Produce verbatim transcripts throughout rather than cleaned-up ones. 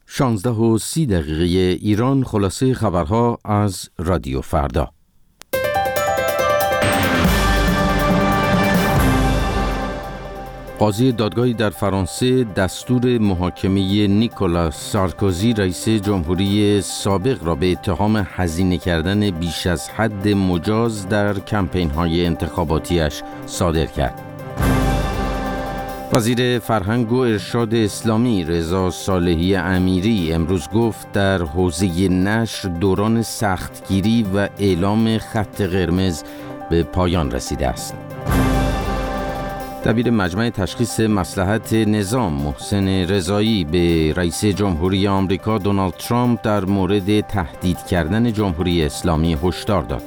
شانزده و سی دقیقه ایران. خلاصه خبرها از رادیو فردا. قاضی دادگاهی در فرانسه دستور محاکمه نیکولاس سارکوزی رئیس جمهوری سابق را به اتهام هزینه کردن بیش از حد مجاز در کمپین‌های انتخاباتیش صادر کرد. وزیر فرهنگ و ارشاد اسلامی رضا صالحی امیری امروز گفت در حوزه نشر دوران سختگیری و اعلام خط قرمز به پایان رسیده است. دبیر مجمع تشخیص مصلحت نظام محسن رضایی به رئیس جمهوری آمریکا دونالد ترامپ در مورد تهدید کردن جمهوری اسلامی هشدار داد.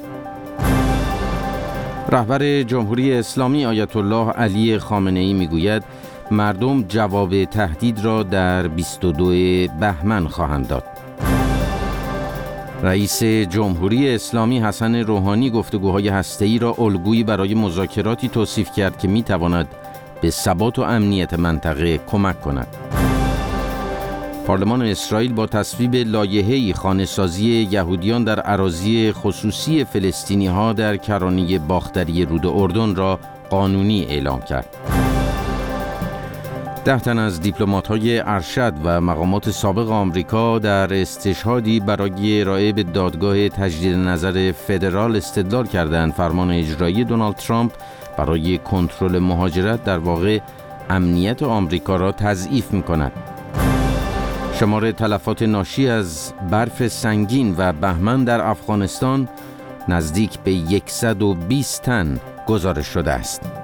رهبر جمهوری اسلامی آیت الله علی خامنه‌ای میگوید مردم جواب تهدید را در بیست و دو بهمن خواهند داد. رئیس جمهوری اسلامی حسن روحانی گفتگوهای هسته‌ای را الگویی برای مذاکراتی توصیف کرد که می‌تواند به ثبات و امنیت منطقه کمک کند. پارلمان اسرائیل با تصویب لایحه‌ای خانه‌سازی یهودیان در اراضی خصوصی فلسطینی‌ها در کرانه باختری رود اردن را قانونی اعلام کرد. ده تن از دیپلمات‌های ارشد و مقامات سابق آمریکا در استشهادی برای ارائه به دادگاه تجدید نظر فدرال استدلال کردند فرمان اجرایی دونالد ترامپ برای کنترل مهاجرت در واقع امنیت آمریکا را تضعیف می‌کند. شمار تلفات ناشی از برف سنگین و بهمن در افغانستان نزدیک به صد و بیست تن گزارش شده است.